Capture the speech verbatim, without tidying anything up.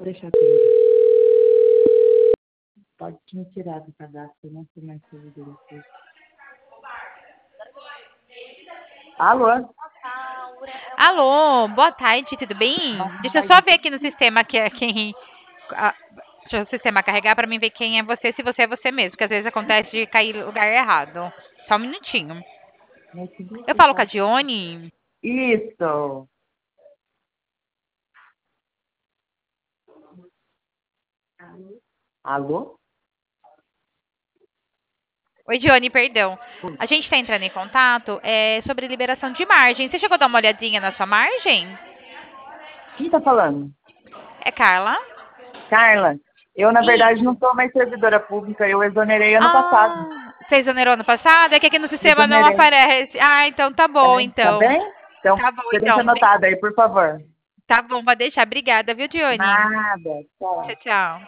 deixar comigo. Pode me tirar do cadastro, eu não sei mais servidor aqui. Alô? Alô, boa tarde, tudo bem? Boa Deixa eu tarde. só ver aqui no sistema que é quem. a- Deixa o sistema carregar para mim ver quem é você, se você é você mesmo, porque às vezes acontece de cair no lugar errado. Só um minutinho. Mas que dia Eu que falo com a tá? Dione. Isso! Alô? Oi, Dione, perdão. Oi. A gente está entrando em contato é, sobre liberação de margem. Você chegou a dar uma olhadinha na sua margem? Quem tá falando? É Carla? Carla, eu na verdade Isso. não sou mais servidora pública, eu exonerei ano passado. Ah, você exonerou ano passado? É que aqui no sistema não Exonerei. aparece. Ah, então tá bom, É, tá então. bem? Então, Tá bom, você deixa então. anotado aí, por favor. Tá bom, vai deixar. Obrigada, viu, Dione? Nada. Tchau. Tchau, tchau.